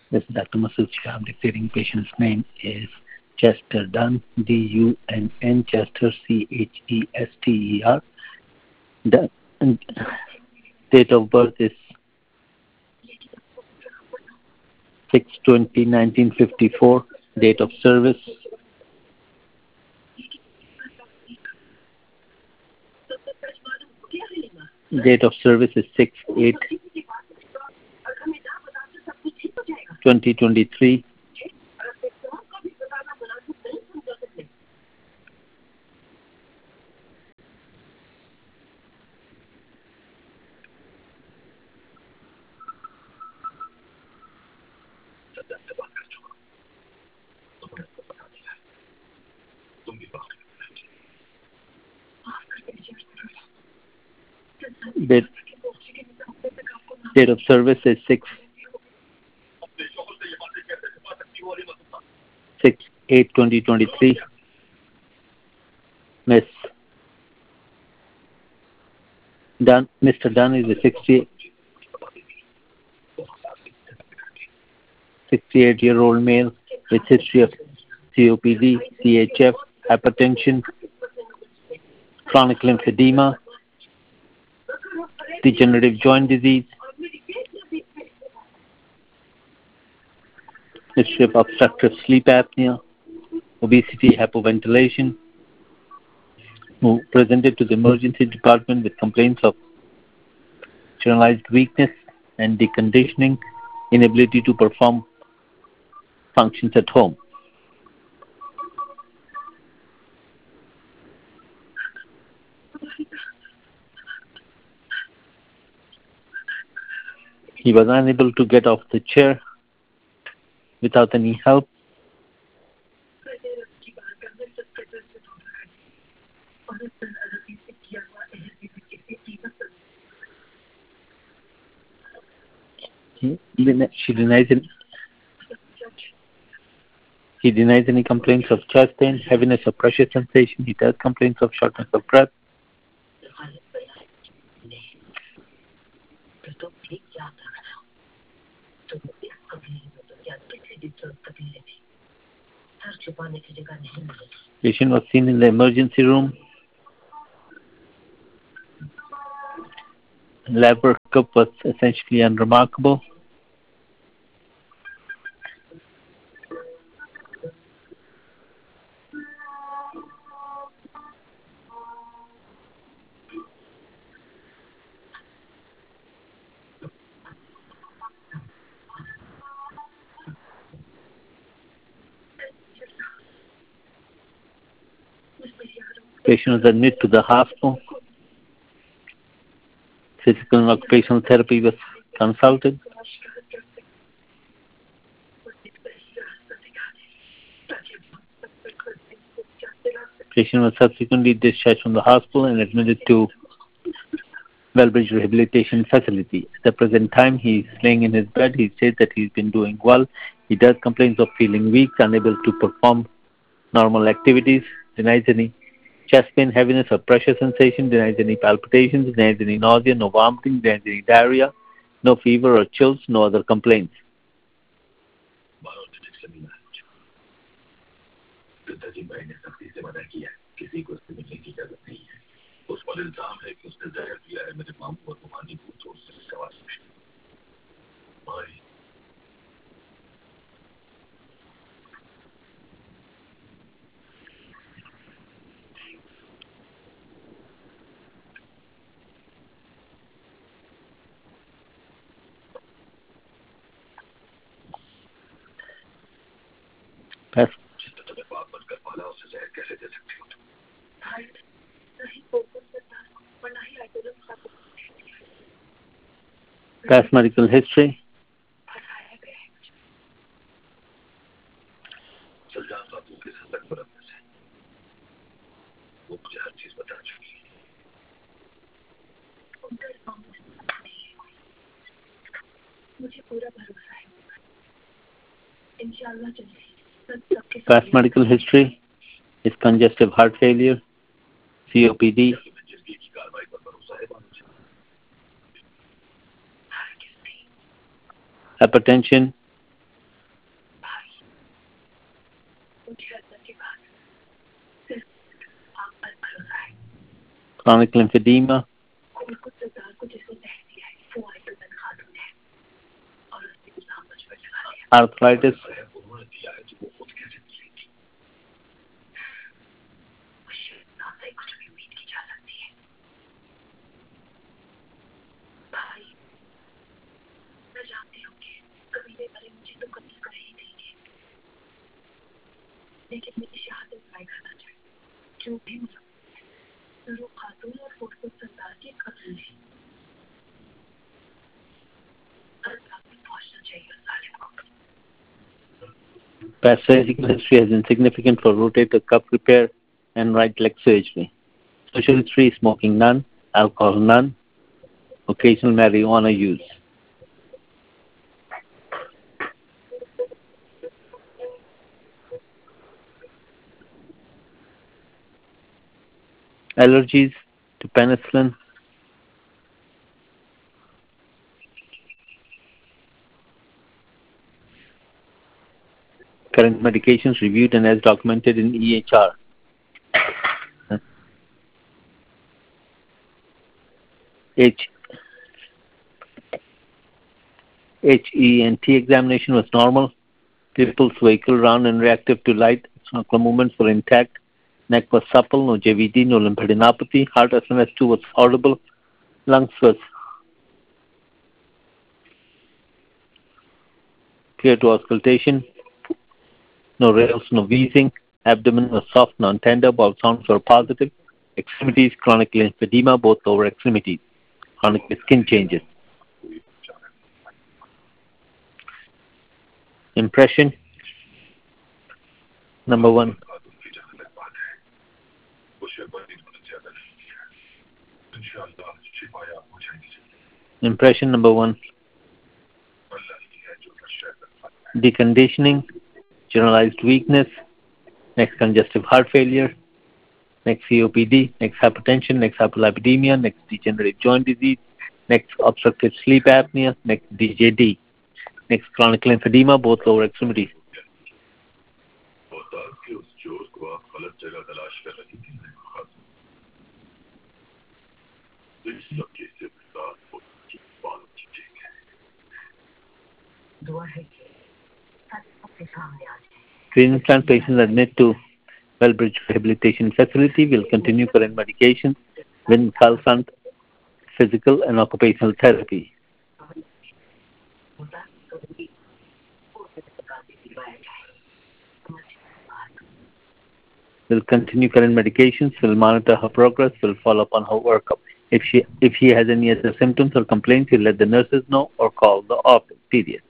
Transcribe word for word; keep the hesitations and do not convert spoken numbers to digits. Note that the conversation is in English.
This is Doctor Masood Shah. I'm dictating patient's name is Chester Dunn, D U N N, Chester, C H E S T E R. The date of birth is six twenty nineteen fifty-four. Date of service date of service is six eight twenty twenty-three. Date, date of service is six six eight twenty twenty-three. Miss Dunn, Mister Dunn is a sixty, sixty-eight year old male with history of C O P D, C H F, hypertension, chronic lymphedema, degenerative joint disease, history of obstructive sleep apnea, obesity, hypoventilation, who presented to the emergency department with complaints of generalized weakness and deconditioning, inability to perform functions at home. He was unable to get off the chair without any help. He, she denies it. He denies any complaints of chest pain, heaviness or pressure sensation. He does complaints of shortness of breath. Patient was seen in the emergency room. Lab workup was essentially unremarkable. Patient was admitted to the hospital. Physical and occupational therapy was consulted. Patient was subsequently discharged from the hospital and admitted to Wellbridge Rehabilitation Facility. At the present time, he is laying in his bed. He says that he's been doing well. He does complains of feeling weak, unable to perform normal activities, denies any chest pain, heaviness or pressure sensation, denies any palpitations, denies any nausea, no vomiting, denies any diarrhea, no fever or chills, no other complaints. Past, past medical history. Past medical history is congestive heart failure, C O P D, hypertension, Chronic lymphedema, arthritis, past surgical history has been significant for rotator cuff repair and right leg surgery. Social history, smoking none, alcohol none, occasional marijuana use. Allergies to penicillin, current medications reviewed and as documented in E H R. H, H E and T examination was normal. Pupils vehicle round and reactive to light. Snorkel movements were intact. Neck was supple, no J V D, no lymphadenopathy. Heart S M S two was audible. Lungs was clear to auscultation. No rales, no wheezing. Abdomen was soft, non-tender. Bowel sounds were positive. Extremities, chronic lymphedema, both lower extremities. Chronic skin changes. Impression. Number one. Impression number one. Deconditioning, generalized weakness, next congestive heart failure, next C O P D, next hypertension, next hyperlipidemia, next degenerative joint disease, next obstructive sleep apnea, next D J D, next chronic lymphedema, both lower extremities. Transplant patients admitted to Wellbridge Rehabilitation Facility will continue current medication with consultant, physical and occupational therapy. Will continue current medications, will monitor her progress, will follow up on her workup. If she if she has any other symptoms or complaints, will let the nurses know or call the office, period.